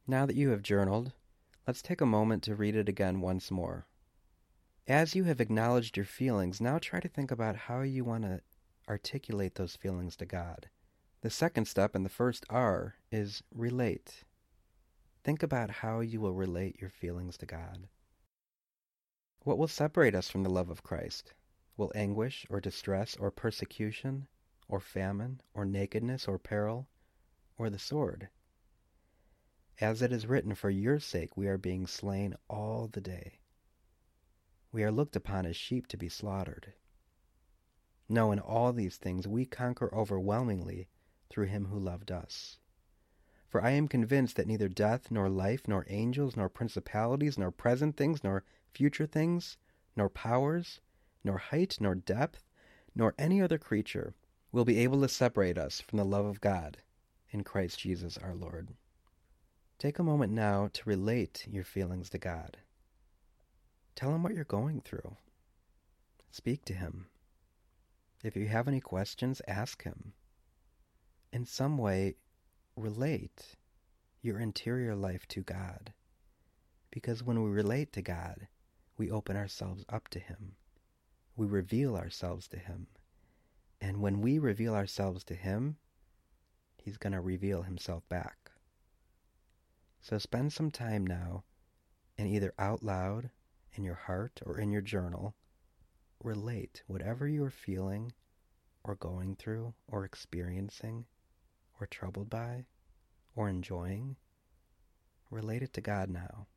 Now that you have journaled, let's take a moment to read it again once more. As you have acknowledged your feelings, now try to think about how you want to articulate those feelings to God. The second step and the first R is relate. Think about how you will relate your feelings to God. What will separate us from the love of Christ? Will anguish or distress or persecution or famine or nakedness or peril or the sword? As it is written, for your sake we are being slain all the day. We are looked upon as sheep to be slaughtered. No, in all these things we conquer overwhelmingly through him who loved us. For I am convinced that neither death, nor life, nor angels, nor principalities, nor present things, nor future things, nor powers, nor height, nor depth, nor any other creature will be able to separate us from the love of God in Christ Jesus our Lord. Take a moment now to relate your feelings to God. Tell him what you're going through. Speak to him. If you have any questions, ask him. In some way, relate your interior life to God. Because when we relate to God, we open ourselves up to him. We reveal ourselves to him. And when we reveal ourselves to him, he's going to reveal himself back. So spend some time now and either out loud, in your heart, or in your journal, relate whatever you are feeling or going through or experiencing or troubled by or enjoying. Relate it to God now.